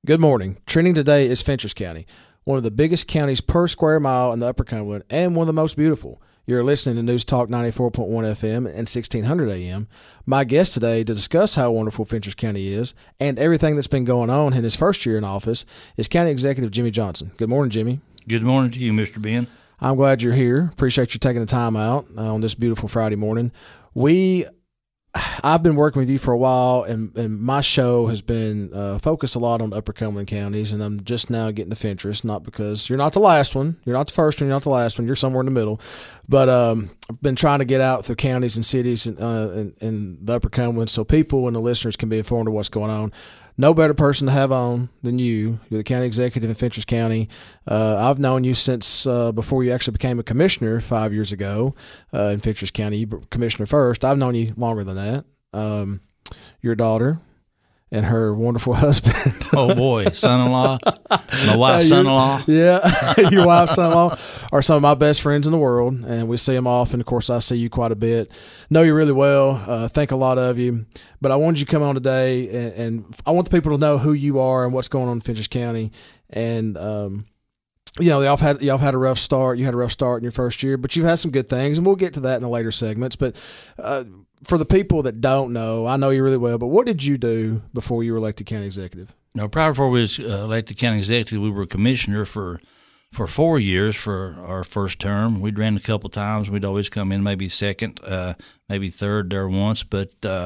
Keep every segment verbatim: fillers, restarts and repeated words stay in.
Good morning. Trending today is Fentress County, one of the biggest counties per square mile in the Upper Cumberland and one of the most beautiful. You're listening to News Talk ninety-four point one F M and sixteen hundred A M. My guest today to discuss how wonderful Fentress County is and everything that's been going on in his first year in office is County Executive Jimmy Johnson. Good morning, Jimmy. Good morning to you, Mister Ben. I'm glad you're here. Appreciate you taking the time out uh, on this beautiful Friday morning. We I've been working with you for a while, and, and my show has been uh, focused a lot on Upper Cumberland counties, and I'm just now getting to Fentress, not because you're not the last one, you're not the first one, you're not the last one, you're somewhere in the middle, but um, I've been trying to get out through counties and cities in, uh, in, in the Upper Cumberland so people and the listeners can be informed of what's going on. No better person to have on than you. You're the county executive in Fentress County. Uh, I've known you since uh, before you actually became a commissioner five years ago uh, in Fentress County. You were commissioner first. I've known you longer than that. Um, your daughter and her wonderful husband. Oh, boy, son-in-law, my wife's son-in-law. Yeah, your wife's son-in-law are some of my best friends in the world, and we see them often. Of course, I see you quite a bit. Know you really well. Uh, think a lot of you. But I wanted you to come on today, and, and I want the people to know who you are and what's going on in Fentress County. And um, you know, y'all had y'all had a rough start. You had a rough start in your first year, but you've had some good things, and we'll get to that in the later segments. But uh, for the people that don't know, I know you really well, but what did you do before you were elected county executive? Now, prior before we was uh, elected county executive, we were commissioner for for four years for our first term. We'd ran a couple times. We'd always come in maybe second, uh, maybe third there once, but uh,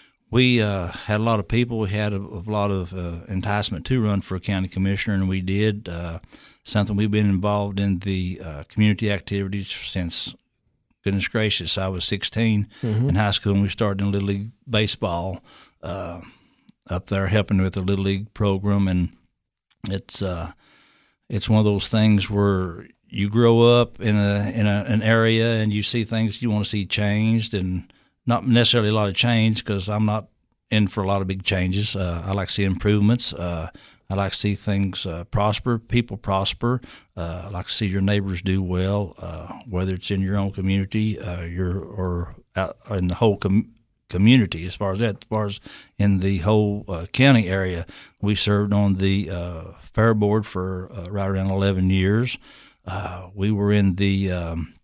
we uh, had a lot of people. We had a, a lot of uh, enticement to run for a county commissioner, and we did. Uh, something we've been involved in the uh, community activities since, goodness gracious, I was sixteen mm-hmm. in high school, and we started in Little League baseball uh, up there, helping with the Little League program. And it's uh, it's one of those things where you grow up in a in a, an area and you see things you want to see changed, and not necessarily a lot of change because I'm not in for a lot of big changes. Uh, I like to see improvements. Uh, I like to see things uh, prosper, people prosper. Uh, I like to see your neighbors do well, uh, whether it's in your own community, uh, your or out in the whole com- community. As far as that, as far as in the whole uh, county area, we served on the uh, fair board for uh, right around eleven years. Uh, we were in the um,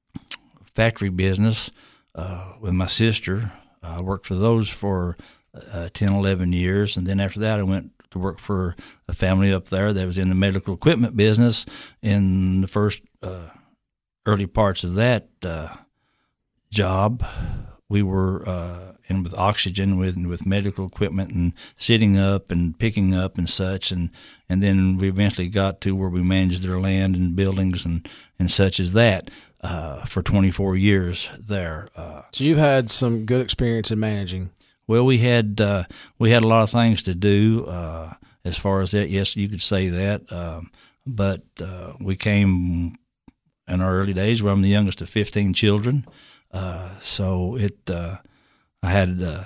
factory business uh, with my sister. I worked for those for uh, ten, eleven years, and then after that, I went to work for a family up there that was in the medical equipment business. In the first uh, early parts of that uh, job, we were uh, in with oxygen, with with medical equipment and sitting up and picking up and such, and and then we eventually got to where we managed their land and buildings and, and such as that uh, for twenty-four years there. Uh, so you've had some good experience in managing. Well, we had uh, we had a lot of things to do uh, as far as that. Yes, you could say that, um, but uh, we came in our early days where I'm the youngest of fifteen children, uh, so it uh, I had uh,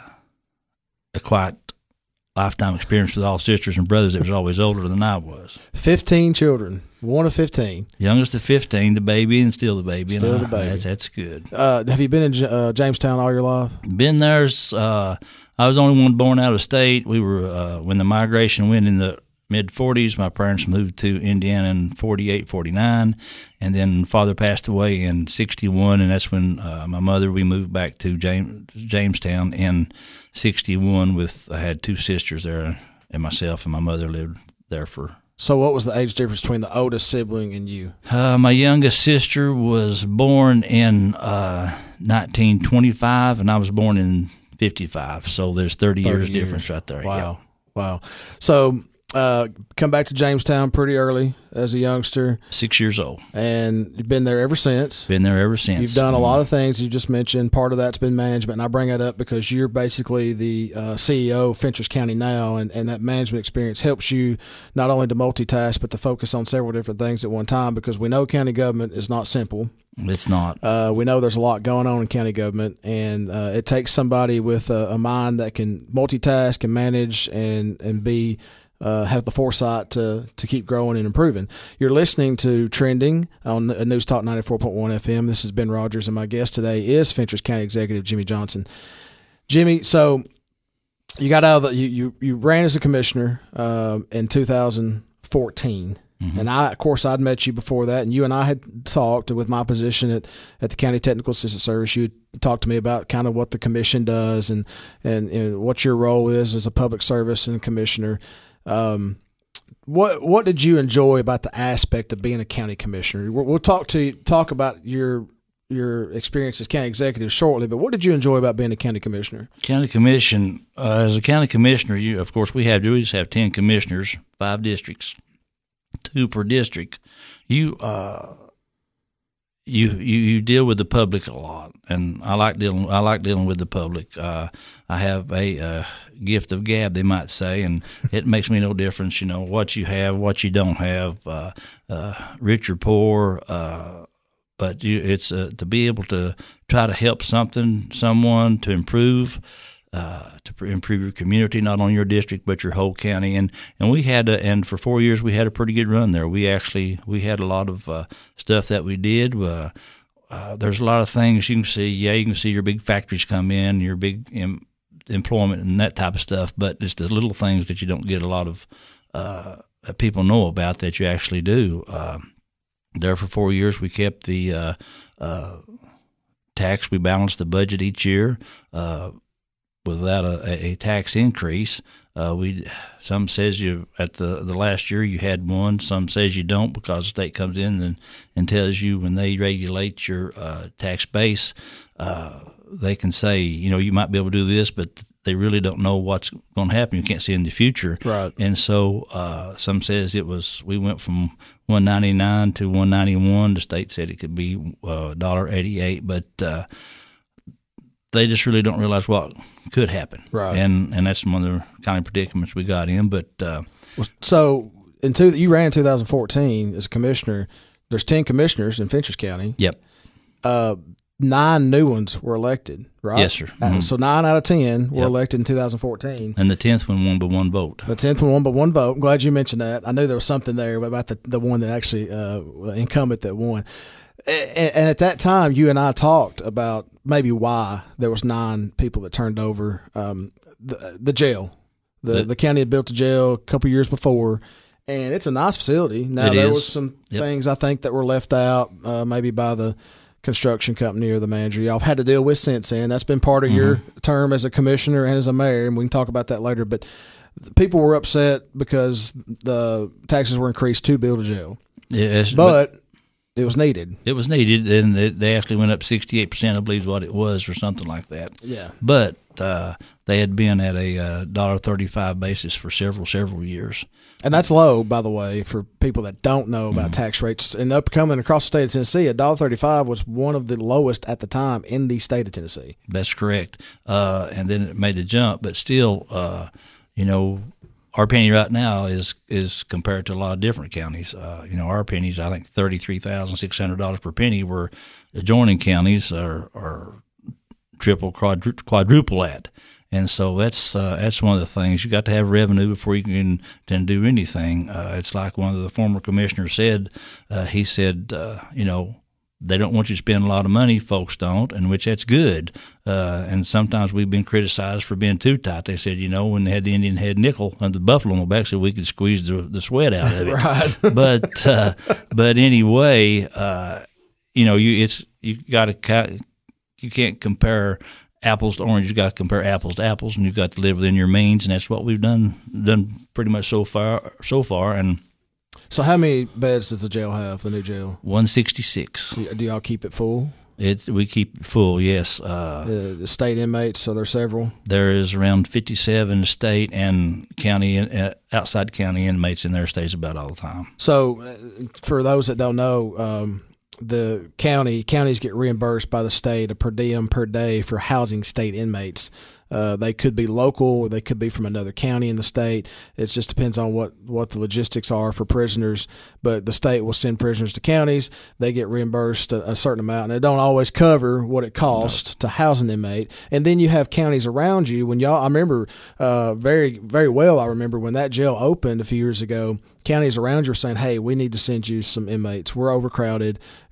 a quite lifetime experience with all sisters and brothers that was always older than I was. Fifteen children, one of fifteen. Youngest of fifteen, the baby, and still the baby. Still and the baby. That's, that's good. Uh, have you been in uh, Jamestown all your life? Been there. Uh, I was the only one born out of state. We were uh, when the migration went in the mid forties. My parents moved to Indiana in forty-eight, forty-nine, and then father passed away in sixty-one, and that's when uh, my mother, we moved back to James, Jamestown in sixty-one. With I had two sisters there, and myself, and my mother lived there for. So what was the age difference between the oldest sibling and you? Uh, my youngest sister was born in uh, nineteen twenty-five, and I was born in fifty-five. So there's thirty, thirty years, years difference right there. Wow, yeah. Wow. So uh, come back to Jamestown pretty early as a youngster. Six years old. And you've been there ever since. Been there ever since. You've done a lot of things you just mentioned. Part of that's been management, and I bring that up because you're basically the uh, C E O of Fentress County now, and, and that management experience helps you not only to multitask but to focus on several different things at one time, because we know county government is not simple. It's not. Uh, we know there's a lot going on in county government, and uh, it takes somebody with a, a mind that can multitask and manage and, and be Uh, have the foresight to to keep growing and improving. You're listening to Trending on News Talk ninety-four point one F M. This is Ben Rogers, and my guest today is Fentress County Executive Jimmy Johnson. Jimmy, so you got out of the you you, you ran as a commissioner uh, in two thousand fourteen. Mm-hmm. And I, of course, I'd met you before that, and you and I had talked with my position at, at the County Technical Assistance Service. You talked to me about kind of what the commission does and, and, and what your role is as a public service and commissioner. Um, what what did you enjoy about the aspect of being a county commissioner? We'll, we'll talk to talk about your your experience as county executive shortly, but what did you enjoy about being a county commissioner? County commission, uh, as a county commissioner, you of course we have we just have ten commissioners, five districts. Two per district. You uh, you you you deal with the public a lot, and I like dealing. I like dealing with the public. Uh, I have a uh, gift of gab, they might say, and it makes me no difference. You know what you have, what you don't have, uh, uh, rich or poor. Uh, but you, it's uh, to be able to try to help something, someone to improve. Uh, to improve your community, not only your district but your whole county, and and we had a, and for four years we had a pretty good run there. We actually we had a lot of uh, stuff that we did. Uh, uh, there's a lot of things you can see. Yeah, you can see your big factories come in, your big em- employment and that type of stuff. But it's the little things that you don't get a lot of uh, that people know about that you actually do. Uh, there for four years we kept the uh, uh, tax. We balanced the budget each year. Uh, without a, a tax increase. Uh, we some says you at the, the last year you had one, some says you don't because the state comes in and, and tells you when they regulate your uh, tax base, uh, they can say, you know, you might be able to do this, but they really don't know what's going to happen. You can't see in the future. Right. And so uh, some says it was, we went from one ninety-nine to one ninety-one. The state said it could be uh, one dollar eighty-eight, but uh, they just really don't realize what could happen. Right. And and that's one of the kind of predicaments we got in. But uh, so in two, you ran in two thousand fourteen as a commissioner. There's ten commissioners in Fentress County. Yep. Uh, nine new ones were elected, right? Yes, sir. Mm-hmm. Uh, so nine out of ten were Yep. elected in two thousand fourteen. And the tenth one won by one vote. The tenth one won by one vote. I'm glad you mentioned that. I knew there was something there about the, the one that actually uh, incumbent that won. And at that time, you and I talked about maybe why there was nine people that turned over um, the the jail. The the, the county had built a jail a couple years before, and it's a nice facility. Now it there is. was some Yep. things I think that were left out, uh, maybe by the construction company or the manager. Y'all have had to deal with since then. That's been part of mm-hmm. your term as a commissioner and as a mayor, and we can talk about that later. But people were upset because the taxes were increased to build a jail. Yes, but, but it was needed. It was needed, and it, they actually went up sixty-eight percent, I believe is what it was, or something like that. Yeah. But uh, they had been at a uh, one dollar thirty-five basis for several, several years. And that's low, by the way, for people that don't know about mm-hmm. tax rates. And upcoming across the state of Tennessee, one dollar thirty-five was one of the lowest at the time in the state of Tennessee. That's correct. Uh, and then it made the jump, but still, uh, you know, our penny right now is is compared to a lot of different counties. Uh, you know, our pennies, I think, thirty-three thousand six hundred dollars per penny, where adjoining counties are, are triple, quadru- quadruple that. And so that's uh, that's one of the things. You got to have revenue before you can, can do anything. Uh, it's like one of the former commissioners said. Uh, he said, uh, you know, they don't want you to spend a lot of money, folks don't, and which that's good. Uh, and sometimes we've been criticized for being too tight. They said, you know, when they had the Indian head nickel and the buffalo on the back, so we could squeeze the, the sweat out of it. Right. but uh, but anyway, uh, you know, you it's you got to you can't compare apples to oranges. You got to compare apples to apples, and you've got to live within your means, and that's what we've done done pretty much so far so far. And so, how many beds does the jail have? The new jail, one sixty-six. Do, do y'all keep it full? It we keep it full, yes. Uh, the, the state inmates, so there's several. There is around fifty-seven state and county uh, outside county inmates in there. Stays about all the time. So, uh, for those that don't know. Um, The county counties get reimbursed by the state a per diem per day for housing state inmates. Uh, they could be local, or they could be from another county in the state. It just depends on what, what the logistics are for prisoners. But the state will send prisoners to counties. They get reimbursed a, a certain amount, and they don't always cover what it costs no. to house an inmate. And then you have counties around you. When y'all, I remember uh, very very well. I remember when that jail opened a few years ago. Counties around you were saying, "Hey, we need to send you some inmates. We're overcrowded.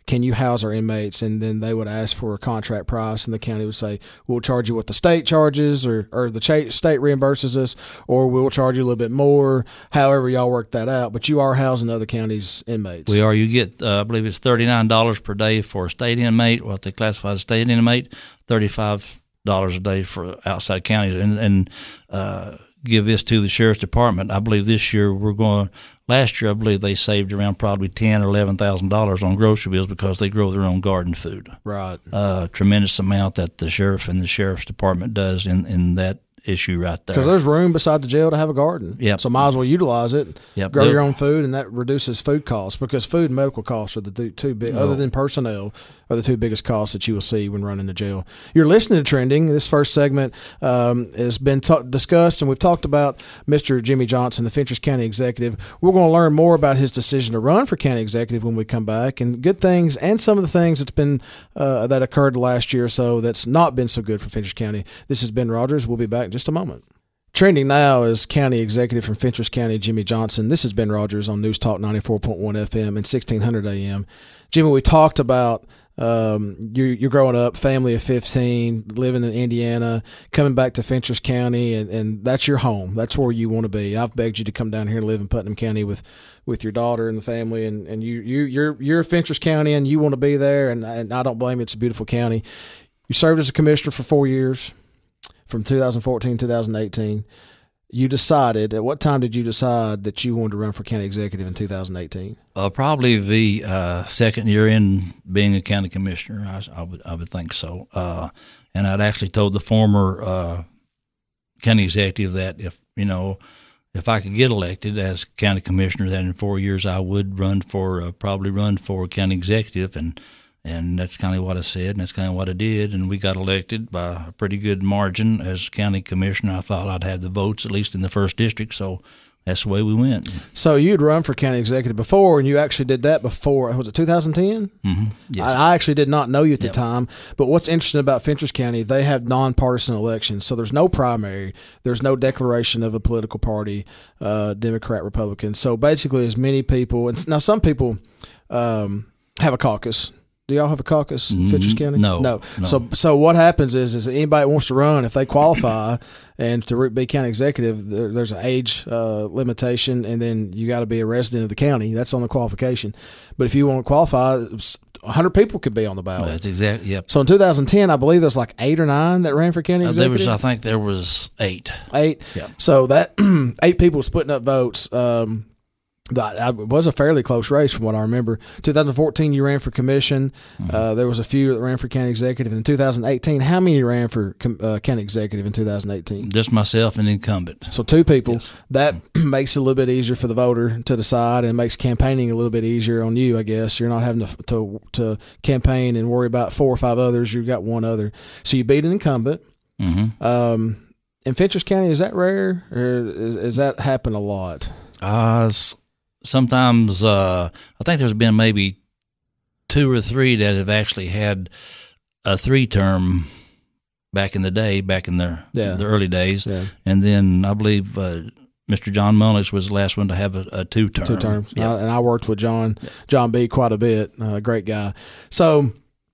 can you house our inmates? And then they would ask for a contract price, and the county would say, we'll charge you what the state charges, or, or the cha- state reimburses us, or we'll charge you a little bit more, however y'all work that out. But you are housing other counties' inmates. We are. You get, uh, I believe it's thirty-nine dollars per day for a state inmate, what they classify as a state inmate, thirty-five dollars a day for outside counties. And, and uh, give this to the sheriff's department. I believe this year we're going – last year I believe they saved around probably ten thousand dollars or eleven thousand dollars on grocery bills because they grow their own garden food. Right. Uh, tremendous amount that the sheriff and the sheriff's department does in, in that issue right there. Because there's room beside the jail to have a garden. Yep. So might as well utilize it, yep. grow They'll, your own food, and that reduces food costs, because food and medical costs are the two big, no. other than personnel, are the two biggest costs that you will see when running the jail. You're listening to Trending. This first segment um, has been ta- discussed, and we've talked about Mister Jimmy Johnson, the Fentress County Executive. We're going to learn more about his decision to run for County Executive when we come back, and good things and some of the things that's been uh, that occurred last year or so that's not been so good for Fentress County. This is Ben Rogers. We'll be back in just a moment. Trending now is County Executive from Fentress County, Jimmy Johnson. This is Ben Rogers on News Talk ninety-four point one F M and sixteen hundred A M. Jimmy, we talked about um, you, you're growing up, family of fifteen, living in Indiana, coming back to Fentress County, and, and that's your home. That's where you want to be. I've begged you to come down here and live in Putnam County with, with your daughter and the family, and, and you, you, you're you're Fentress County, and you want to be there, and, and I don't blame you. It's a beautiful county. You served as a commissioner for four years. From two thousand fourteen to two thousand eighteen, you decided, at what time did you decide that you wanted to run for county executive in two thousand eighteen? Uh, probably the uh, second year in being a county commissioner, I, I would I would think so. Uh, and I'd actually told the former uh, county executive that if, you know, if I could get elected as county commissioner, that in four years I would run for, uh, probably run for county executive, and And that's kind of what I said, and that's kind of what I did. And we got elected by a pretty good margin as county commissioner. I thought I'd have the votes, at least in the first district, so that's the way we went. So you'd run for county executive before, and you actually did that before, was it two thousand ten? Mm-hmm. Yes. I, I actually did not know you at Yep. the time. But what's interesting about Fentress County, they have nonpartisan elections. So there's no primary. There's no declaration of a political party, uh, Democrat, Republican. So basically as many people, and now some people um, have a caucus. Do y'all have a caucus in Fentress County? No, no. no. So, so what happens is, is anybody that wants to run, if they qualify and to be county executive, there, there's an age uh, limitation, and then you got to be a resident of the county. That's on the qualification. But if you want to qualify, one hundred people could be on the ballot. That's exactly, yep. So in two thousand ten, I believe there's like eight or nine that ran for county Uh, there executive. was, I think there was eight. Eight. Yeah. So that eight people splitting up votes. Um, That it was a fairly close race from what I remember. twenty fourteen, you ran for commission. Mm-hmm. Uh, there was a few that ran for county executive. In two thousand eighteen, how many ran for uh, county executive in two thousand eighteen? Just myself and incumbent. So two people. Yes. That makes it a little bit easier for the voter to decide, and makes campaigning a little bit easier on you, I guess. You're not having to to, to campaign and worry about four or five others. You've got one other. So you beat an incumbent. Mm-hmm. Um, in Fentress County, is that rare, or is, is that happen a lot? Uh, sometimes uh, I think there's been maybe two or three that have actually had a three-term back in the day, back in the, yeah. the early days. Yeah. And then I believe uh, Mister John Mullins was the last one to have a, a two-term. Two terms. Yeah. I, and I worked with John, John B. quite a bit. Uh, great guy. So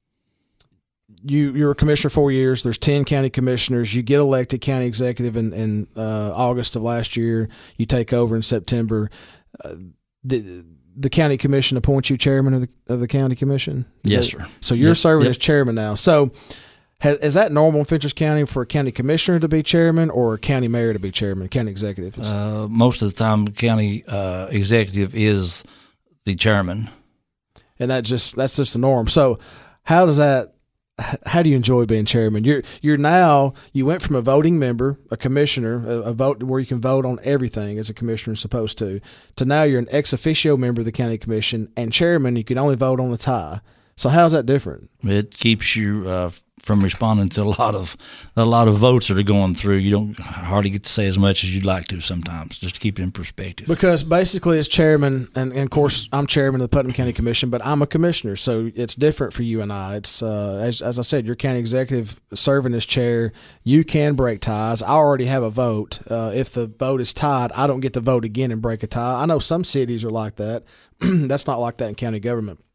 you you were a commissioner four years. There's ten county commissioners. You get elected county executive in, in uh, August of last year. You take over in September. Uh, the, the county commission appoints you chairman of the, of the county commission? Yes, so, sir. So you're yep. serving yep. as chairman now. So has, is that normal in Fentress County for a county commissioner to be chairman, or a county mayor to be chairman, county executive? Uh, most of the time, the county uh, executive is the chairman. And that just that's just the norm. So how does that how do you enjoy being chairman? You're you're now you went from a voting member, a commissioner, a, a vote where you can vote on everything as a commissioner is supposed to, to now you're an ex officio member of the county commission and chairman. You can only vote on a tie. So how's that different? It keeps you uh, from responding to a lot of a lot of votes that are going through. You don't hardly get to say as much as you'd like to sometimes, just to keep it in perspective. Because basically, as chairman, and, and of course, I'm chairman of the Putnam County Commission, but I'm a commissioner, so it's different for you and I. It's uh, as as I said, you're county executive serving as chair. You can break ties. I already have a vote. Uh, if the vote is tied, I don't get to vote again and break a tie. I know some cities are like that. That's not like that in county government.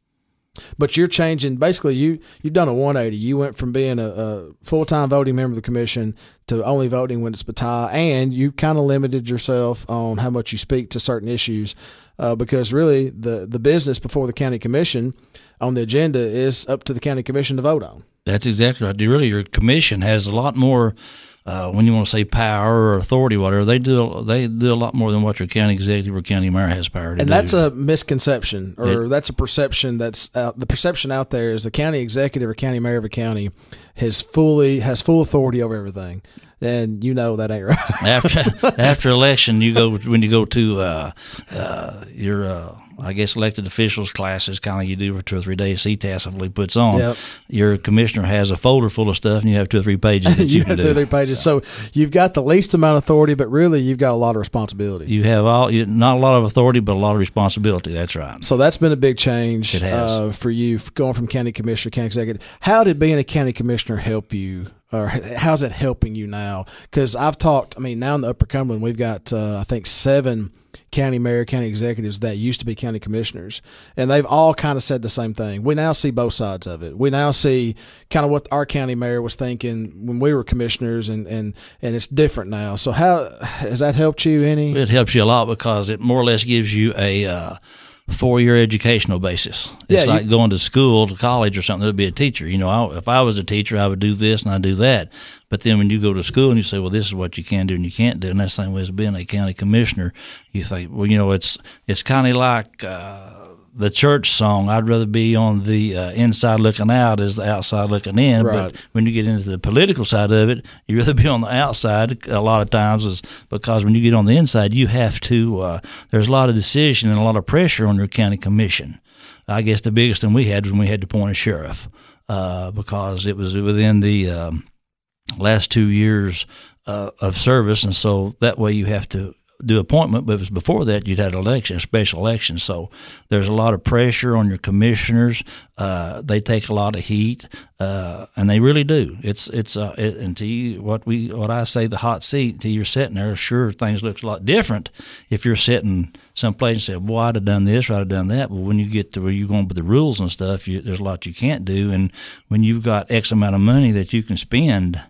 But you're changing. Basically, you you've done a one eighty. You went from being a, a full time voting member of the commission to only voting when it's Bataille, and you kind of limited yourself on how much you speak to certain issues, uh, because really the the business before the county commission on the agenda is up to the county commission to vote on. That's exactly right. Really, your commission has a lot more. Uh, when you want to say power or authority, whatever, they do they do a lot more than what your county executive or county mayor has power to and do. And that's a misconception, or it, that's a perception that's out, the perception out there is the county executive or county mayor of a county has fully has full authority over everything. And you know that ain't right. after after election, you go when you go to uh, uh, your uh, I guess elected officials classes, kind of you do for two or three days. C T A S, I believe, puts on. Yep. Your commissioner has a folder full of stuff, and you have two or three pages that you, you can have do. two or three pages. So you've got the least amount of authority, but really you've got a lot of responsibility. You have all you, not a lot of authority, but a lot of responsibility. That's right. So that's been a big change It has. Uh, for you, going from county commissioner, county executive. How did being a county commissioner help you? Or how's it helping you now? Because I've talked, I mean, now in the Upper Cumberland, we've got, uh, I think, seven county mayor, county executives that used to be county commissioners, and they've all kind of said the same thing. We now see both sides of it. We now see kind of what our county mayor was thinking when we were commissioners, and, and, and it's different now. So how has that helped you any? It helps you a lot because it more or less gives you a uh, four-year educational basis. It's yeah, like you, going to school, to college or something, to be a teacher. You know, I, if I was a teacher, I would do this and I do that. But then when you go to school and you say, well, this is what you can do and you can't do, and that's the same way as being a county commissioner, you think, well, you know, it's it's kind of like uh, the church song, I'd rather be on the uh, inside looking out as the outside looking in. Right. But when you get into the political side of it, you'd rather be on the outside a lot of times, is because when you get on the inside, you have to, uh, there's a lot of decision and a lot of pressure on your county commission. I guess the biggest thing we had was when we had to appoint a sheriff, uh, because it was within the um, last two years uh, of service, and so that way you have to do appointment, but if it was before that, you'd had an election, a special election. So there's a lot of pressure on your commissioners. Uh, they take a lot of heat, uh, and they really do. It's it's uh, it, until you, what we what I say the hot seat until you're sitting there. Sure, things look a lot different if you're sitting someplace and say, "Well, I'd have done this, or I'd have done that." But when you get to where you're going with the rules and stuff, you, there's a lot you can't do. And when you've got X amount of money that you can spend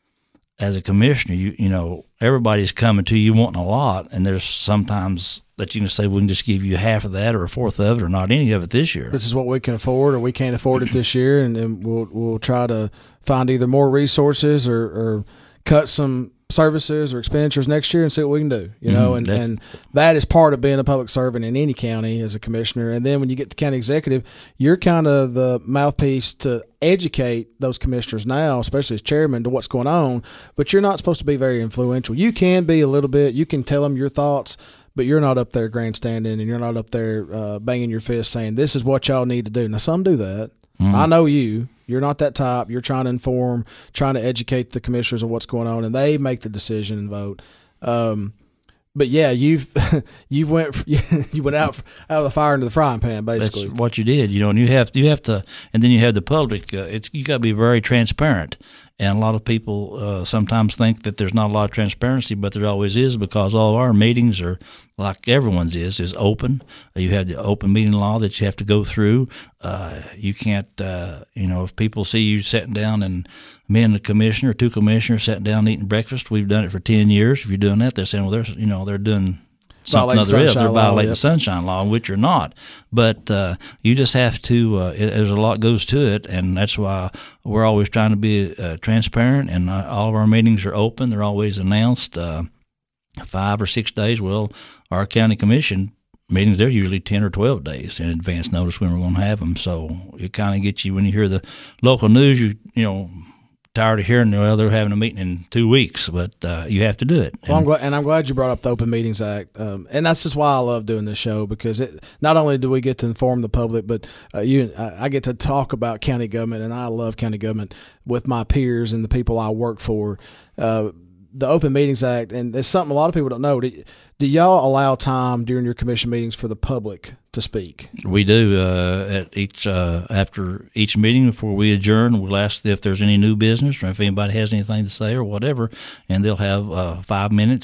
as a commissioner, you you know, everybody's coming to you wanting a lot, and there's sometimes that you can say, we can just give you half of that or a fourth of it or not any of it this year. This is what we can afford, or we can't afford it this year, and, and we'll we'll try to find either more resources or, or cut some services or expenditures next year and see what we can do, you know, Mm-hmm. and, and that is part of being a public servant in any county as a commissioner. And then when you get to county executive, you're kind of the mouthpiece to educate those commissioners now, especially as chairman, to what's going on, but you're not supposed to be very influential. You can be a little bit, you can tell them your thoughts, but you're not up there grandstanding, and you're not up there uh, banging your fist saying, this is what y'all need to do. Now, some do that. Mm-hmm. I know you. You're not that type. You're trying to inform, trying to educate the commissioners of what's going on, and they make the decision and vote. Um, but yeah, you've you've went you went out out of the fire into the frying pan, basically. That's what you did, you know. And you have you have to, and then you have the public. Uh, it's you got to be very transparent. And a lot of people uh, sometimes think that there's not a lot of transparency, but there always is, because all of our meetings are, like everyone's is, is open. You have the open meeting law that you have to go through. Uh, you can't, uh, you know, if people see you sitting down and me and the commissioner, two commissioners sitting down eating breakfast, we've done it for ten years. If you're doing that, they're saying, well, they're, you know, they're doing something other is. They're violating the Sunshine Law, which you're not. But uh, you just have to, uh, it, there's a lot goes to it, and that's why we're always trying to be uh, transparent, and uh, all of our meetings are open. They're always announced uh, five or six days. Well, our county commission meetings, they're usually ten or twelve days in advance notice when we're going to have them. So it kind of gets you, when you hear the local news, you you know, tired of hearing, well, they're having a meeting in two weeks, but uh, you have to do it. Well, I'm glad, and I'm glad you brought up the Open Meetings Act, um, and that's just why I love doing this show, because it, not only do we get to inform the public, but uh, you, I, I get to talk about county government, and I love county government with my peers and the people I work for. Uh, the Open Meetings Act, and it's something a lot of people don't know. Do, do y'all allow time during your commission meetings for the public to speak? We do. Uh, at each uh, after each meeting, before we adjourn, we'll ask if there's any new business or if anybody has anything to say or whatever, and they'll have uh, five minutes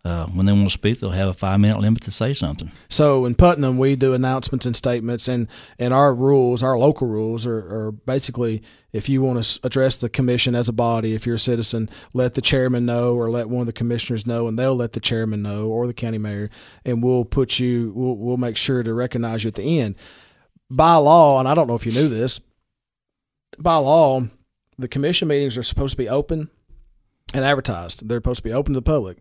uh, when they want to speak, they'll have a five minute limit to say something. So in Putnam, we do announcements and statements, and, and our rules, our local rules, are, are basically, if you want to address the commission as a body, if you're a citizen, let the chairman know or let one of the commissioners know, and they'll let the chairman know or the county mayor, and we'll put you, we'll, we'll make sure to recognize you at the end. By law, and I don't know if you knew this, by law, the commission meetings are supposed to be open and advertised. They're supposed to be open to the public.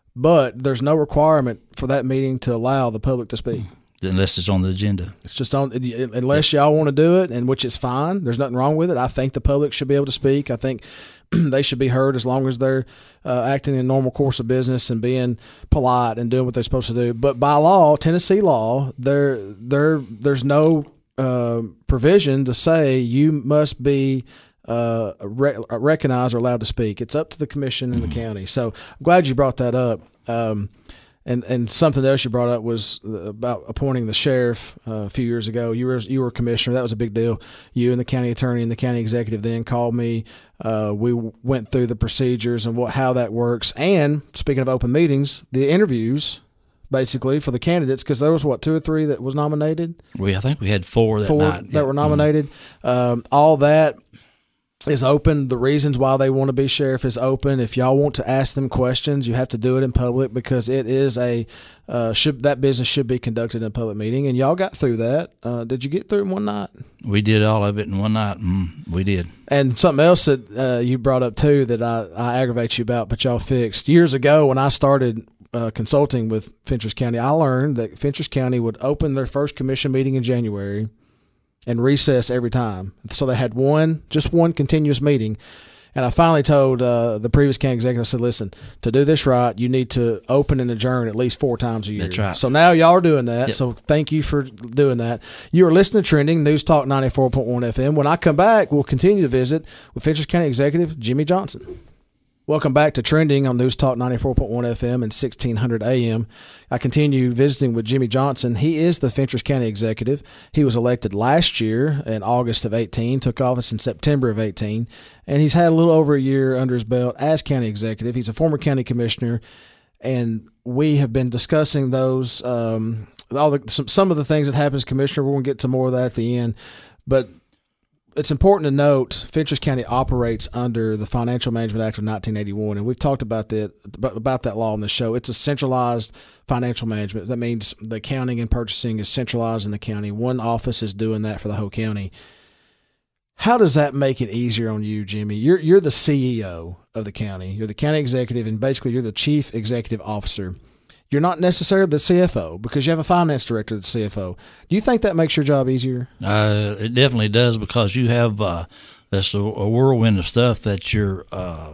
But there's no requirement for that meeting to allow the public to speak. Unless it's on the agenda. It's just on, unless y'all want to do it, and which is fine. There's nothing wrong with it. I think the public should be able to speak. I think they should be heard as long as they're uh, acting in normal course of business and being polite and doing what they're supposed to do. But by law, Tennessee law, there, there, there's no uh, provision to say you must be Uh, re- recognized or allowed to speak. It's up to the commission and the mm-hmm. county. So I'm glad you brought that up. Um, and and something else you brought up was about appointing the sheriff uh, a few years ago. You were you were a commissioner. That was a big deal. You and the county attorney and the county executive then called me. Uh, we went through the procedures and what how that works. And speaking of open meetings, the interviews basically for the candidates, because there was what two or three that was nominated. We I think we had four that four night that yeah. were nominated. Mm-hmm. Um, all that is open. The reasons why they want to be sheriff is open. If y'all want to ask them questions, you have to do it in public, because it is a uh, should that business should be conducted in a public meeting. And y'all got through that. Uh, did you get through in one night? We did all of it in one night. Mm, we did. And something else that uh, you brought up too that I, I aggravate you about, but y'all fixed years ago when I started uh, consulting with Fentress County. I learned that Fentress County would open their first commission meeting in January and recess every time. So they had one, just one continuous meeting. And I finally told uh, the previous county executive, I said, listen, to do this right, you need to open and adjourn at least four times a year. That's right. So now y'all are doing that. Yep. So thank you for doing that. You are listening to Trending, News Talk ninety-four point one F M. When I come back, we'll continue to visit with Fentress County Executive Jimmy Johnson. Welcome back to Trending on News Talk ninety-four point one F M and sixteen hundred A M. I continue visiting with Jimmy Johnson. He is the Fentress County Executive. He was elected last year in August of eighteen, took office in September of eighteen, and he's had a little over a year under his belt as county executive. He's a former county commissioner, and we have been discussing those, um, all the some, some of the things that happened as commissioner. We're going to get to more of that at the end, but it's important to note Fentress County operates under the Financial Management Act of nineteen eighty-one, and we've talked about that about that law on the show. It's a centralized financial management. That means the accounting and purchasing is centralized in the county. One office is doing that for the whole county. How does that make it easier on you, Jimmy? You're you're the C E O of the county. You're the county executive, and basically you're the chief executive officer. You're not necessarily the C F O because you have a finance director that's C F O. Do you think that makes your job easier? Uh, it definitely does, because you have uh, this a, a whirlwind of stuff that your uh,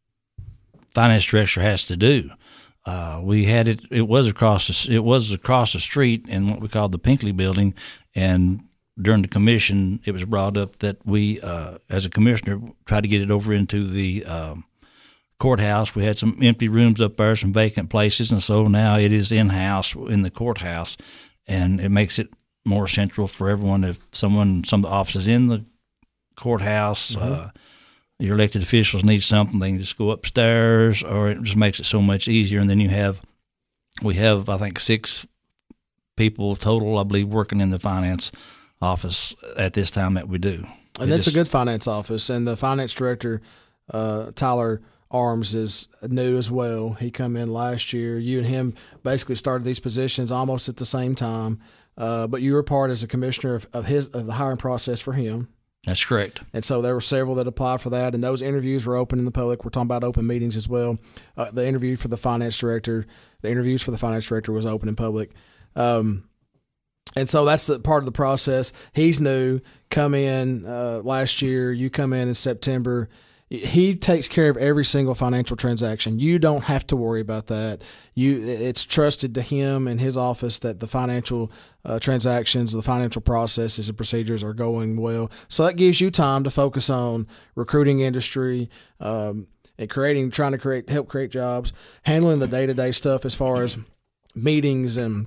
finance director has to do. Uh, we had it. It was across. The, it was across the street in what we call the Pinkley Building, and during the commission, it was brought up that we, uh, as a commissioner, tried to get it over into the Um, courthouse. We had some empty rooms up there, some vacant places, and so now it is in-house in the courthouse, and it makes it more central for everyone. If someone, some of the offices in the courthouse, mm-hmm. uh, your elected officials need something, they can just go upstairs, or it just makes it so much easier. And then you have, we have, I think, six people total, I believe, working in the finance office at this time that we do. And it that's just, a good finance office, and the finance director, uh, Tyler Arms, is new as well. He come in last year. You and him basically started these positions almost at the same time, uh, but you were part as a commissioner of, of his of the hiring process for him. That's correct. And so there were several that applied for that, and those interviews were open in the public. We're talking about open meetings as well. Uh, the interview for the finance director, the interviews for the finance director was open in public. Um, and so that's the part of the process. He's new, come in uh, last year. You come in in September. He takes care of every single financial transaction. You don't have to worry about that. You, it's trusted to him and his office that the financial uh, transactions, the financial processes and procedures are going well. So that gives you time to focus on recruiting industry, um, and creating, trying to create, help create jobs, handling the day-to-day stuff as far as meetings and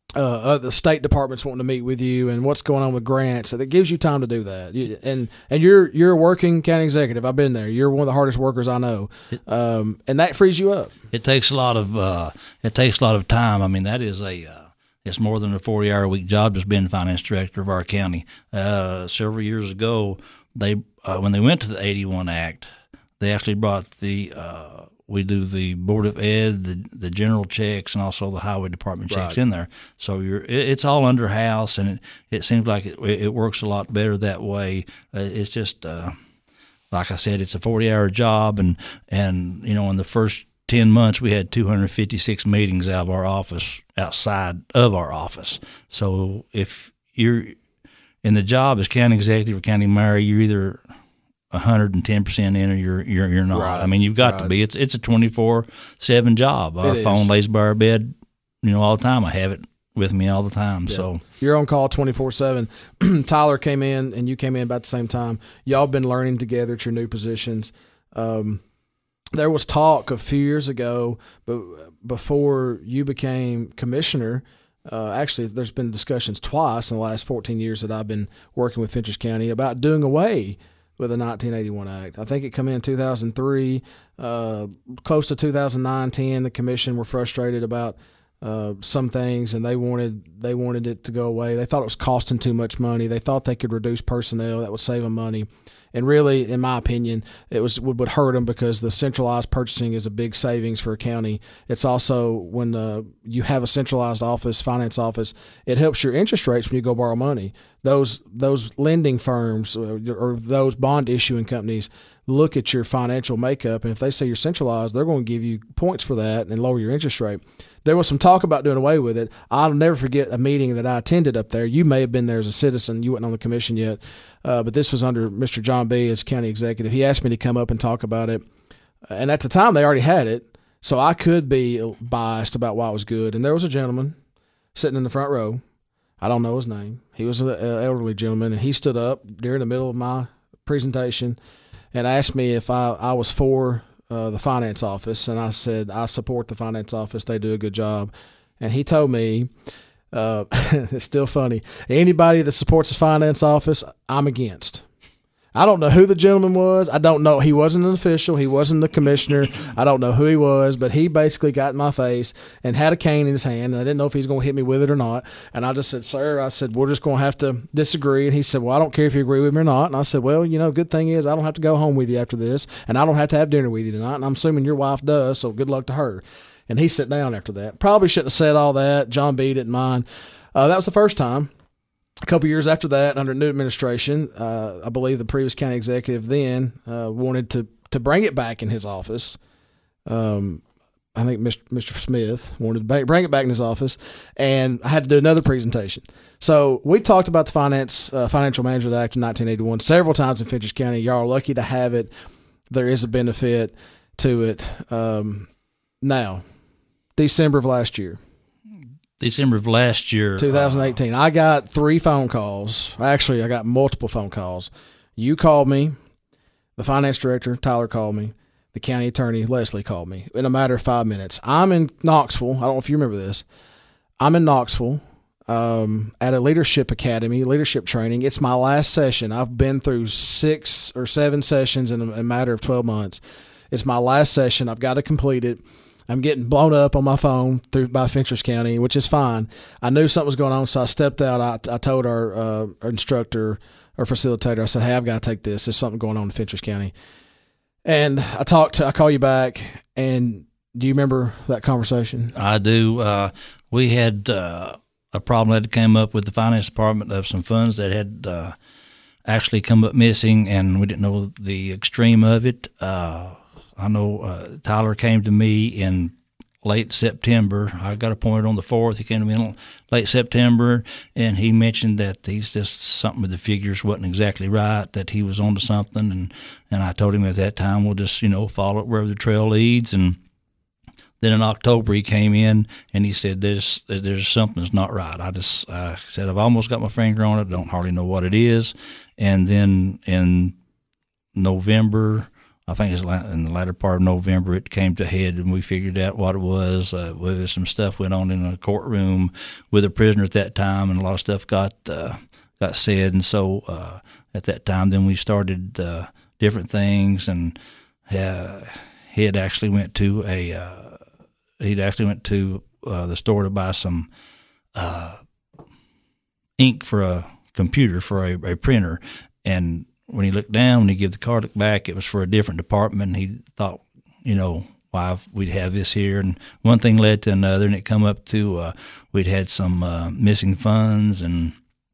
uh, the state departments wanting to meet with you and what's going on with grants. That gives you time to do that. You, and and you're you're a working county executive. I've been there. You're one of the hardest workers I know, um, and that frees you up. It takes a lot of uh, it takes a lot of time. I mean, that is a uh, it's more than a forty hour a week job just being finance director of our county. Uh, several years ago, they uh, when they went to the eighty-one Act, they actually brought the uh, we do the Board of Ed, the the general checks, and also the Highway Department checks Right. in there. So you're it, it's all under house, and it, it seems like it, it works a lot better that way. Uh, it's just uh, like I said, it's a forty hour job, and and you know in the first ten months we had two hundred fifty-six meetings out of our office, outside of our office. So if you're in the job as county executive or county mayor, you're either one hundred ten percent in or you're you're, you're not. Right. I mean, you've got Right. to be. It's it's a twenty-four seven job. Our It phone is. lays by our bed, you know, all the time. I have it with me all the time. Yeah. So You're on call twenty-four seven. Tyler came in and you came in about the same time. Y'all been learning together at your new positions. Um, there was talk a few years ago, but before you became commissioner, uh, actually there's been discussions twice in the last fourteen years that I've been working with Fentress County about doing away with the nineteen eighty-one Act. I think it came in two thousand three, uh, close to two thousand nine, ten. The commission were frustrated about uh, some things, and they wanted they wanted it to go away. They thought it was costing too much money. They thought they could reduce personnel that would save them money. And really, in my opinion, it was would, would hurt them because the centralized purchasing is a big savings for a county. It's also when uh, you have a centralized office, finance office, it helps your interest rates when you go borrow money. Those those lending firms or, or those bond issuing companies look at your financial makeup, and if they say you're centralized, they're going to give you points for that and lower your interest rate. There was some talk about doing away with it. I'll never forget a meeting that I attended up there. You may have been there as a citizen. You weren't on the commission yet, uh, but this was under Mister John B. as county executive. He asked me to come up and talk about it, and at the time they already had it, so I could be biased about why it was good. And there was a gentleman sitting in the front row. I don't know his name. He was an elderly gentleman, and he stood up during the middle of my presentation and asked me if I, I was for uh, the finance office, and I said, I support the finance office. They do a good job. And he told me, uh, it's still funny, anybody that supports the finance office, I'm against. I don't know who the gentleman was. I don't know. He wasn't an official. He wasn't the commissioner. I don't know who he was, but he basically got in my face and had a cane in his hand, and I didn't know if he was going to hit me with it or not. And I just said, sir, I said, we're just going to have to disagree. And he said, well, I don't care if you agree with me or not. And I said, well, you know, good thing is I don't have to go home with you after this, and I don't have to have dinner with you tonight, and I'm assuming your wife does, so good luck to her. And he sat down after that. Probably shouldn't have said all that. John B. didn't mind. Uh, that was the first time. A couple years after that, under new administration, uh, I believe the previous county executive then uh, wanted to, to bring it back in his office. Um, I think Mister Mister Smith wanted to bring it back in his office, and I had to do another presentation. So we talked about the finance uh, Financial Management Act of nineteen eighty-one several times in Fentress County. Y'all are lucky to have it. There is a benefit to it. Um, now, December of last year. December of last year, twenty eighteen. Uh, I got three phone calls. Actually, I got multiple phone calls. You called me. The finance director, Tyler, called me. The county attorney, Leslie, called me in a matter of five minutes. I'm in Knoxville. I don't know if you remember this. I'm in Knoxville um, at a leadership academy, leadership training. It's my last session. I've been through six or seven sessions in a, a matter of twelve months. It's my last session. I've got to complete it. I'm getting blown up on my phone through by Fentress County, which is fine. I knew something was going on, so I stepped out. I, I told our, uh, our instructor or facilitator, I said, hey, I've got to take this. There's something going on in Fentress County. And I talked to, I call you back, and do you remember that conversation? I do. Uh, we had uh, a problem that came up with the finance department of some funds that had uh, actually come up missing, and we didn't know the extreme of it. Uh, I know uh, Tyler came to me in late September. I got appointed on the fourth. He came to me in late September, and he mentioned that he's just something with the figures wasn't exactly right, that he was onto something. And, and I told him at that time, we'll just, you know, follow it wherever the trail leads. And then in October, he came in, and he said, there's there's something that's not right. I just I said, I've almost got my finger on it. I don't hardly know what it is. And then in November, I think it's in the latter part of November it came to head, and we figured out what it was. Uh, whether some stuff went on in a courtroom with a prisoner at that time, and a lot of stuff got uh, got said. And so uh, at that time, then we started uh, different things, and uh, he had actually went to a uh, he'd actually went to uh, the store to buy some uh, ink for a computer for a, a printer, and when he looked down, when he gave the card look back, it was for a different department. He thought, you know, why we'd have this here, and one thing led to another, and it come up to uh, we'd had some uh, missing funds, and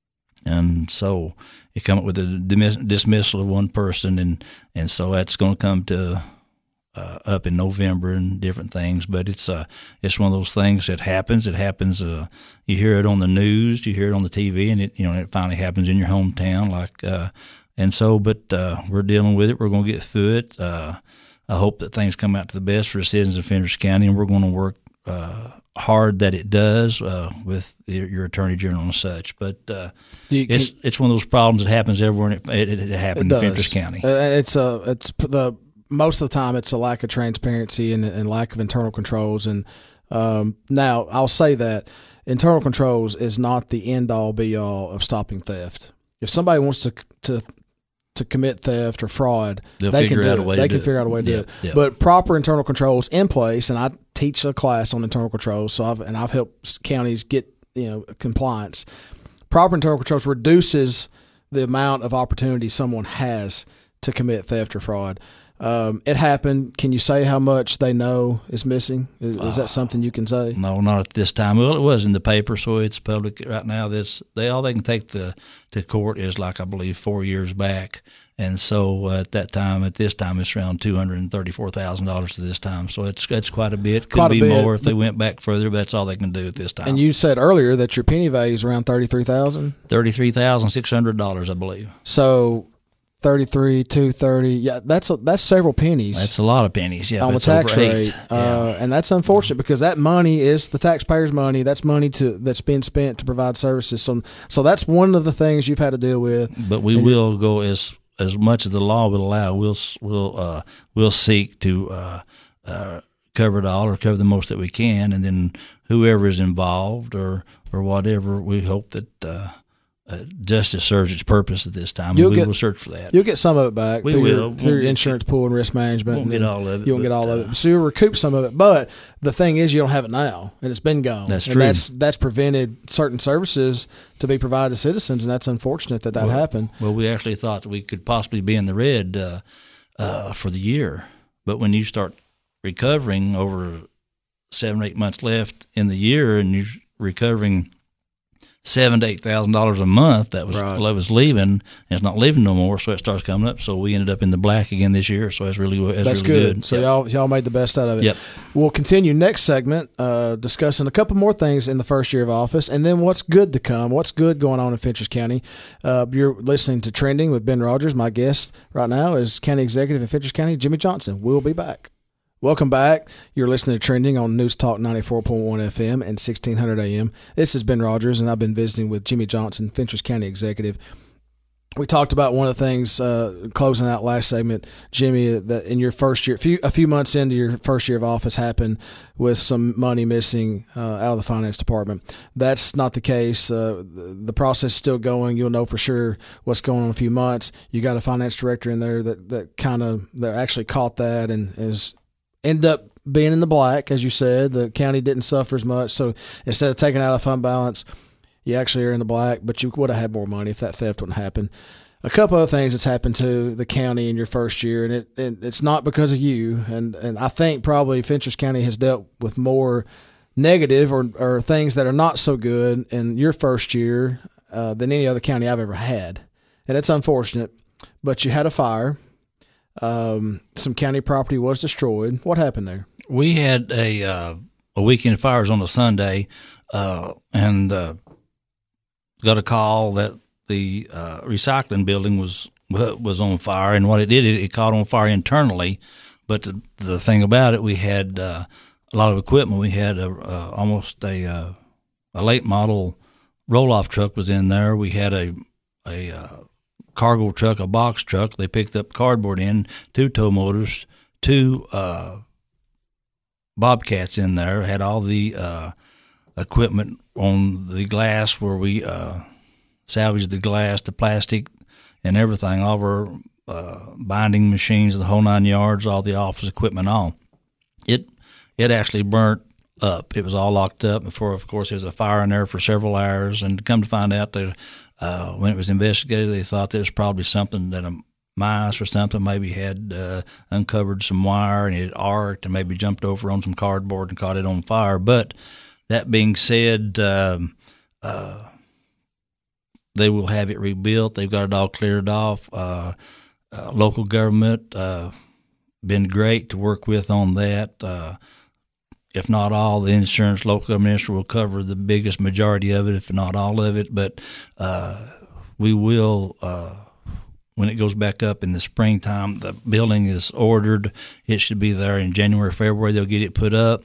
and so it come up with a dismissal of one person, and and so that's going to come to uh, up in November and different things. But it's uh it's one of those things that happens. It happens. Uh, you hear it on the news, you hear it on the T V, and it you know it finally happens in your hometown, like. Uh, And so, but uh, we're dealing with it. We're going to get through it. Uh, I hope that things come out to the best for the citizens of Fentress County, and we're going to work uh, hard that it does uh, with your, your Attorney General and such. But uh, you, it's can, it's one of those problems that happens everywhere, and it, it, it happened it in Fentress County. Uh, it's a it's the most of the time it's a lack of transparency and, and lack of internal controls. And um, now I'll say that internal controls is not the end all be all of stopping theft. If somebody wants to to to commit theft or fraud, They'll they can figure out do a way it. They to can do figure it. out a way to Yeah, do it. yeah. But proper internal controls in place, and I teach a class on internal controls, so I've and I've helped counties get you know compliance. Proper internal controls reduces the amount of opportunity someone has to commit theft or fraud. Um, it happened. Can you say how much they know is missing? Is, is that something you can say? No, not at this time. Well, it was in the paper, so it's public right now. This they all they can take the to court is like I believe four years back, and so uh, at that time, at this time, it's around two hundred and thirty-four thousand dollars to this time. So it's it's quite a bit. Could Quite a be bit. more if they went back further, but that's all they can do at this time. And you said earlier that your penny value is around thirty-three thousand. Thirty-three thousand six hundred dollars, I believe. So. Thirty-three, two thirty. Yeah, that's a, that's several pennies. That's a lot of pennies. Yeah, on the that's tax over rate, eight. uh, Yeah. and that's unfortunate because that money is the taxpayers' money. That's money to that's being spent to provide services. So, so that's one of the things you've had to deal with. But we and will go as as much as the law will allow. We'll we'll uh, we'll seek to uh, uh, cover it all or cover the most that we can, and then whoever is involved or or whatever, we hope that. Uh, Uh, justice serves its purpose at this time. You'll we get, will search for that. You'll get some of it back We through, will. your, through your Won't insurance get, pool and risk management. Won't and get all of it. You won't but, get all uh, of it. So you'll recoup some of it. But the thing is, you don't have it now, and it's been gone. That's and true. That's, that's prevented certain services to be provided to citizens, and that's unfortunate that that well, happened. Well, we actually thought that we could possibly be in the red uh, uh, for the year. But when you start recovering over seven, eight months left in the year, and you're recovering seven to eight thousand dollars a month, that was Right. that was leaving, and it's not leaving no more. So it starts coming up. So we ended up in the black again this year. So that's really that's, That's really good. good. So Yep. y'all y'all made the best out of it. Yep. We'll continue next segment uh, discussing a couple more things in the first year of office, and then what's good to come. What's good going on in Fentress County? Uh, you're listening to Trending with Ben Rogers. My guest right now is County Executive in Fentress County, Jimmy Johnson. We'll be back. Welcome back. You're listening to Trending on News Talk ninety-four point one F M and sixteen hundred A M. This is Ben Rogers, and I've been visiting with Jimmy Johnson, Fentress County Executive. We talked about one of the things uh, closing out last segment, Jimmy, that in your first year, a few, a few months into your first year of office happened with some money missing uh, out of the finance department. That's not the case. Uh, the, the process is still going. You'll know for sure what's going on in a few months. You got a finance director in there that, that kind of that actually caught that and is end up being in the black, as you said. The county didn't suffer as much, so instead of taking out a fund balance, you actually are in the black, but you would have had more money if that theft wouldn't happen. A couple other things that's happened to the county in your first year, and it and it's not because of you, and, and I think probably Fentress County has dealt with more negative or, or things that are not so good in your first year uh, than any other county I've ever had. And it's unfortunate, but you had a fire. Um, some county property was destroyed. What happened there? We had a uh, a weekend fires on a Sunday, uh, and uh, got a call that the uh, recycling building was was on fire. And what it did, it, it caught on fire internally. But the the thing about it, we had uh, a lot of equipment. We had a, uh, almost a uh, a late model roll off truck was in there. We had a a uh, cargo truck, a box truck. They picked up cardboard in, two tow motors, two uh, Bobcats in there, had all the uh, equipment on the glass where we uh, salvaged the glass, the plastic, and everything, all of our uh, binding machines, the whole nine yards, all the office equipment, all. It it actually burnt up. It was all locked up before, of course, there was a fire in there for several hours, and to come to find out that uh, when it was investigated, they thought there was probably something that a mice or something maybe had uh, uncovered some wire and it arced and maybe jumped over on some cardboard and caught it on fire. But that being said, um, uh, they will have it rebuilt. They've got it all cleared off. Uh, uh, local government uh, been great to work with on that. Uh, if not all, the insurance, local government will cover the biggest majority of it, if not all of it. But uh, we will, uh, when it goes back up in the springtime, the building is ordered. It should be there in January, February. They'll get it put up.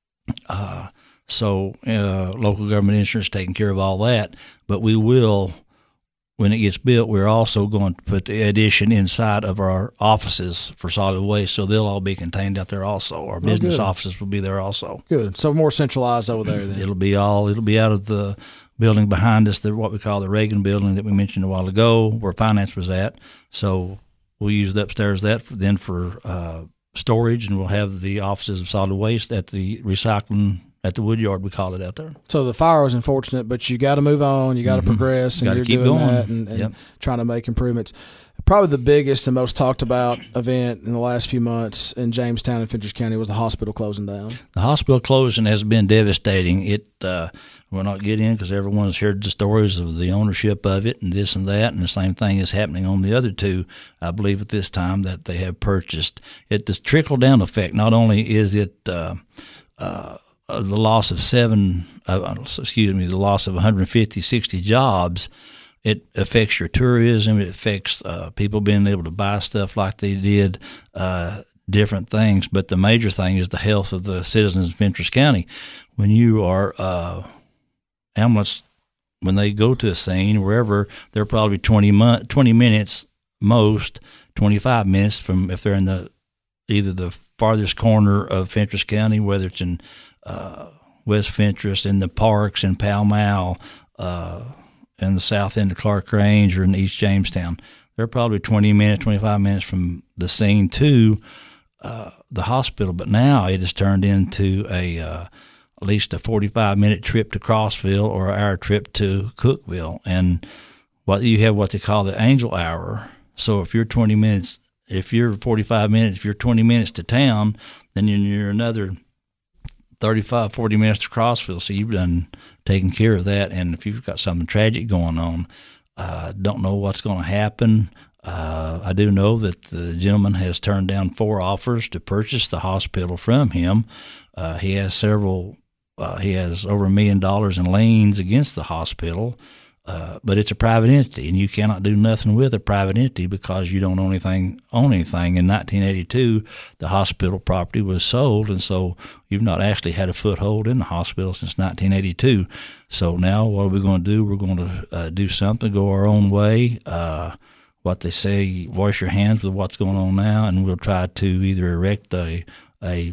Uh, so uh, local government insurance taking care of all that. But we will, when it gets built, we're also going to put the addition inside of our offices for solid waste, so they'll all be contained out there also. Our business good. offices will be there also. Good. So more centralized over there then. It'll be all, it'll be out of the building behind us, the, what we call the Reagan building that we mentioned a while ago, where finance was at. So we'll use the upstairs that for, then for uh, storage, and we'll have the offices of solid waste at the recycling, at the wood yard, we call it out there. So the fire was unfortunate, but you got to move on. You got to mm-hmm. progress, and gotta you're keep doing going. that and, and yep. trying to make improvements. Probably the biggest and most talked about event in the last few months in Jamestown and Fentress County was the hospital closing down. The hospital closing has been devastating. It uh, we'll not get in because everyone's heard the stories of the ownership of it and this and that, and the same thing is happening on the other two, I believe, at this time that they have purchased. It this trickle-down effect. Not only is it uh, uh, the loss of seven, uh, excuse me, the loss of one hundred fifty, sixty jobs, it affects your tourism. It affects uh, people being able to buy stuff like they did, uh, different things. But the major thing is the health of the citizens of Fentress County. When you are uh, ambulance, when they go to a scene, wherever, they're probably twenty, mo- twenty minutes most, twenty-five minutes from if they're in the either the farthest corner of Fentress County, whether it's in uh, West Fentress, in the parks in Pall Mall, uh, in the south end of Clark Range, or in East Jamestown. They're probably twenty minutes, twenty-five minutes from the scene to uh, the hospital. But now it has turned into a uh, at least a forty-five minute trip to Crossville or our trip to Cookville. And what you have what they call the angel hour. So if you're twenty minutes, if you're forty-five minutes, if you're twenty minutes to town, then you're another thirty-five, forty minutes to Crossville. So you've done taking care of that. And if you've got something tragic going on, uh, don't know what's going to happen. Uh, I do know that the gentleman has turned down four offers to purchase the hospital from him. Uh, he has several, uh, he has over a million dollars in liens against the hospital. Uh, but it's a private entity, and you cannot do nothing with a private entity because you don't own anything. Own anything. In nineteen eighty-two, the hospital property was sold, and so you've not actually had a foothold in the hospital since nineteen eighty-two. So now, what are we going to do? We're going to uh, do something, go our own way. Uh, what they say, wash your hands with what's going on now, and we'll try to either erect a a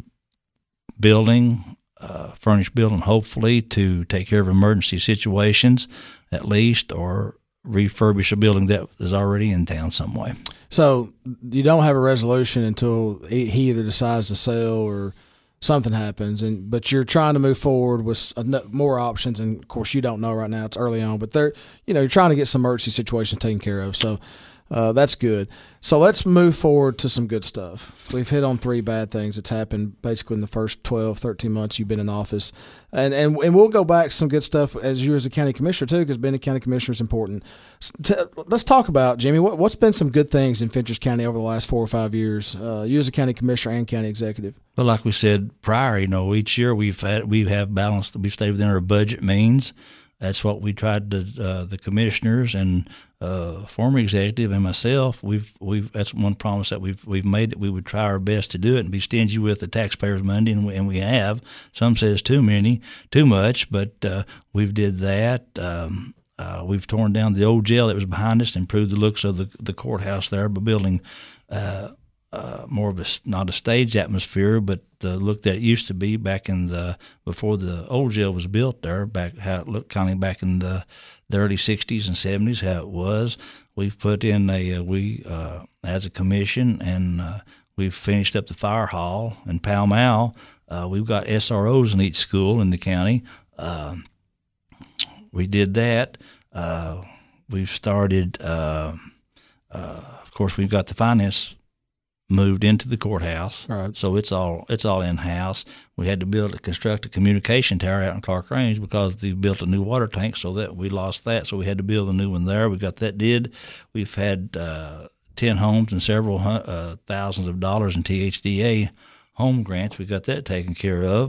building, uh, furnished building, hopefully to take care of emergency situations, at least, or refurbish a building that is already in town some way. So you don't have a resolution until he either decides to sell or something happens, and but you're trying to move forward with more options. And of course, you don't know right now; it's early on, but they're you know you're trying to get some emergency situations taken care of. So uh, that's good. So let's move forward to some good stuff. We've hit on three bad things that's happened basically in the first twelve, thirteen months you've been in office. And and, and we'll go back to some good stuff as you as a county commissioner, too, because being a county commissioner is important. Let's talk about, Jimmy, what, what's been some good things in Fentress County over the last four or five years, uh, you as a county commissioner and county executive? Well, like we said prior, you know, each year we've had, we have balanced, we've stayed within our budget means. That's what we tried to, uh, the commissioners and uh, former executive and myself, we've, we've, that's one promise that we've, we've made, that we would try our best to do it and be stingy with the taxpayers' money, and we, and we have. Some says too many, too much, but uh, we've did that. Um, Uh, we've torn down the old jail that was behind us, improved the looks of the the courthouse there by building uh, uh, more of a not a stage atmosphere, but the look that it used to be back in the before the old jail was built there. Back how it looked kind of back in the, the early sixties and seventies, how it was. We've put in a uh, we uh, as a commission, and uh, we've finished up the fire hall in Pall Mall. Uh, we've got S R Os in each school in the county. Uh, we did that. Uh, we've started, uh, uh, of course, we've got the finance moved into the courthouse, right. So it's all it's all in house. We had to build construct a communication tower out in Clark Range because they built a new water tank, so that we lost that. So we had to build a new one there. We got that did. We've had uh, ten homes and several uh, thousands of dollars in T H D A home grants. We got that taken care of.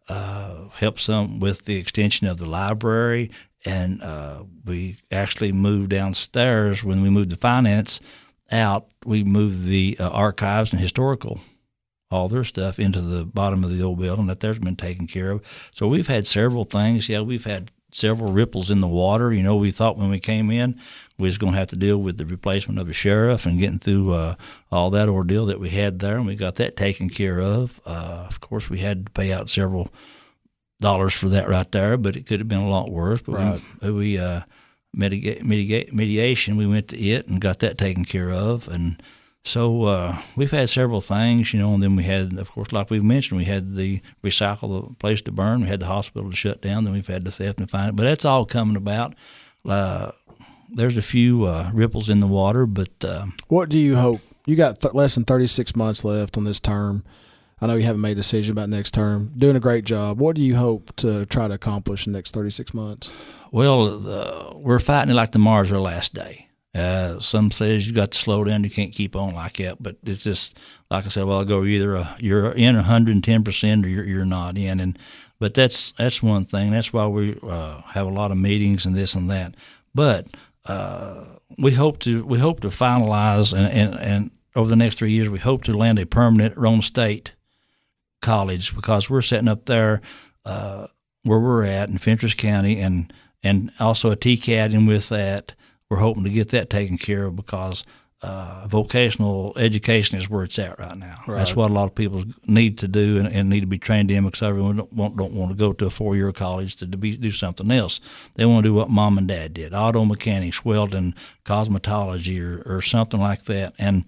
Uh, helped some with the extension of the library, and uh, we actually moved downstairs when we moved the finance out. We moved the uh, archives and historical, all their stuff, into the bottom of the old building. That there's been taken care of. So we've had several things. Yeah, we've had several ripples in the water. You know, we thought when we came in we was going to have to deal with the replacement of a sheriff and getting through uh, all that ordeal that we had there, and we got that taken care of. Uh, of course, we had to pay out several dollars for that right there, but it could have been a lot worse. But right. we, we uh, mitigate, mitigate, mediation, we went to it and got that taken care of. And so uh, we've had several things, you know, and then we had, of course, like we've mentioned, we had the recycle, the place to burn, we had the hospital to shut down, then we've had the theft and fine. But that's all coming about. Uh, there's a few uh, ripples in the water, but uh, what do you hope? You got th- less than thirty-six months left on this term. I know you haven't made a decision about next term. Doing a great job. What do you hope to try to accomplish in the next thirty-six months? Well, uh, we're fighting it like tomorrow's our last day. Uh, some says you got to slow down. You can't keep on like that. But it's just like I said a while ago. Either a, you're in one hundred ten percent or you're you're not in. And but that's that's one thing. That's why we uh, have a lot of meetings and this and that. But uh, we hope to we hope to finalize and, and and over the next three years we hope to land a permanent Rome State college, because we're setting up there uh, where we're at in Fentress County, and and also a T C A T in with that. We're hoping to get that taken care of, because uh, vocational education is where it's at right now. Right. That's what a lot of people need to do and, and need to be trained in, because everyone don't want, don't want to go to a four-year college to be, do something else. They want to do what mom and dad did, auto mechanics, welding, cosmetology, or, or something like that. And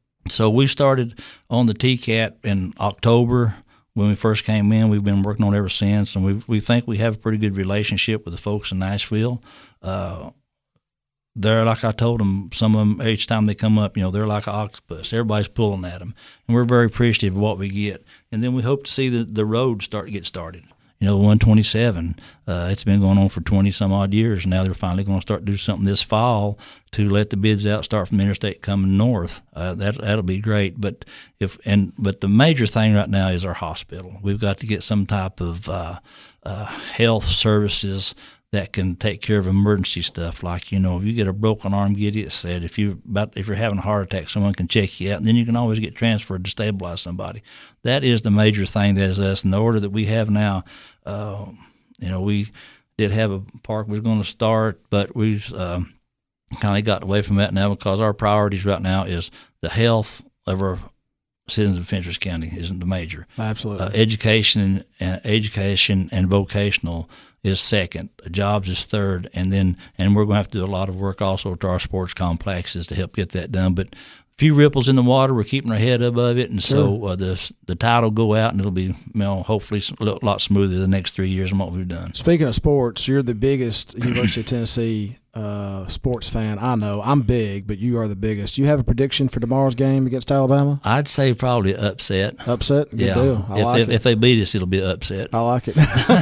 so we started on the T C A T in October when we first came in. We've been working on it ever since, and we we think we have a pretty good relationship with the folks in Nashville. Uh, they're like I told them, some of them each time they come up, you know, they're like an octopus. Everybody's pulling at them, and we're very appreciative of what we get. And then we hope to see the the road start to get started. You know, one twenty-seven, uh, it's been going on for twenty some odd years. Now they're finally going to start to do something this fall to let the bids out, start from the interstate coming north. Uh, that that'll be great. But if and but the major thing right now is our hospital. We've got to get some type of uh, uh, health services that can take care of emergency stuff. Like, you know, if you get a broken arm, get it said. If you about if you're having a heart attack, someone can check you out, and then you can always get transferred to stabilize somebody. That is the major thing. That is us. In the order that we have now, uh, you know, we did have a park we were going to start, but we've um, kind of got away from that now, because our priorities right now is the health of our citizens of Fentress County isn't the major. Absolutely. Uh, education and education and vocational is second. Jobs is third, and then and we're going to have to do a lot of work also to our sports complexes to help get that done. But a few ripples in the water, we're keeping our head above it, and sure. so uh, the the tide will go out, and it'll be, you know, hopefully a lot smoother the next three years than what we've done. Speaking of sports, you're the biggest University of Tennessee uh, sports fan I know. I'm big, but you are the biggest. You have a prediction for tomorrow's game against Alabama? I'd say probably upset. Upset? Good yeah. deal. I if, like if, it. if they beat us, it'll be an upset. I like it.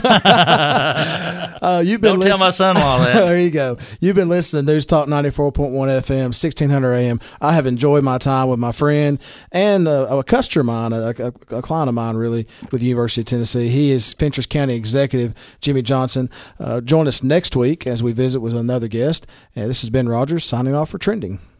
uh, you've been Don't listen- tell my son-in-law that. There you go. You've been listening to News Talk ninety-four point one F M, sixteen hundred A M. I have enjoyed my time with my friend and uh, a customer of mine, a, a, a client of mine, really, with the University of Tennessee. He is Fentress County Executive Jimmy Johnson. Uh, join us next week as we visit with another guest. And this is Ben Rogers signing off for Trending.